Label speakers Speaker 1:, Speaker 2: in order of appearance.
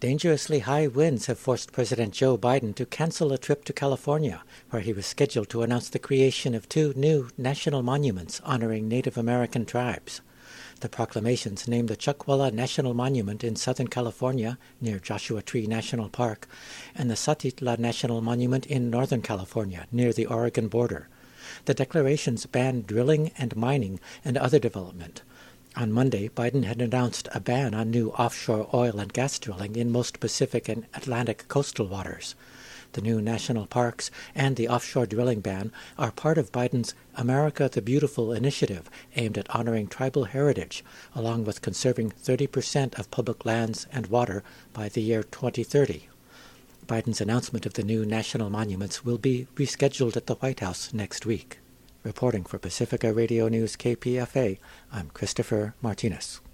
Speaker 1: Dangerously high winds have forced President Joe Biden to cancel a trip to California, where he was scheduled to announce the creation of 2 new national monuments honoring Native American tribes. The proclamations name the Chuckwalla National Monument in Southern California, near Joshua Tree National Park, and the Satitla National Monument in Northern California, near the Oregon border. The declarations ban drilling and mining and other development. On Monday, Biden had announced a ban on new offshore oil and gas drilling in most Pacific and Atlantic coastal waters. The new national parks and the offshore drilling ban are part of Biden's America the Beautiful initiative aimed at honoring tribal heritage, along with conserving 30% of public lands and water by the year 2030. Biden's announcement of the new national monuments will be rescheduled at the White House next week. Reporting for Pacifica Radio News KPFA, I'm Christopher Martinez.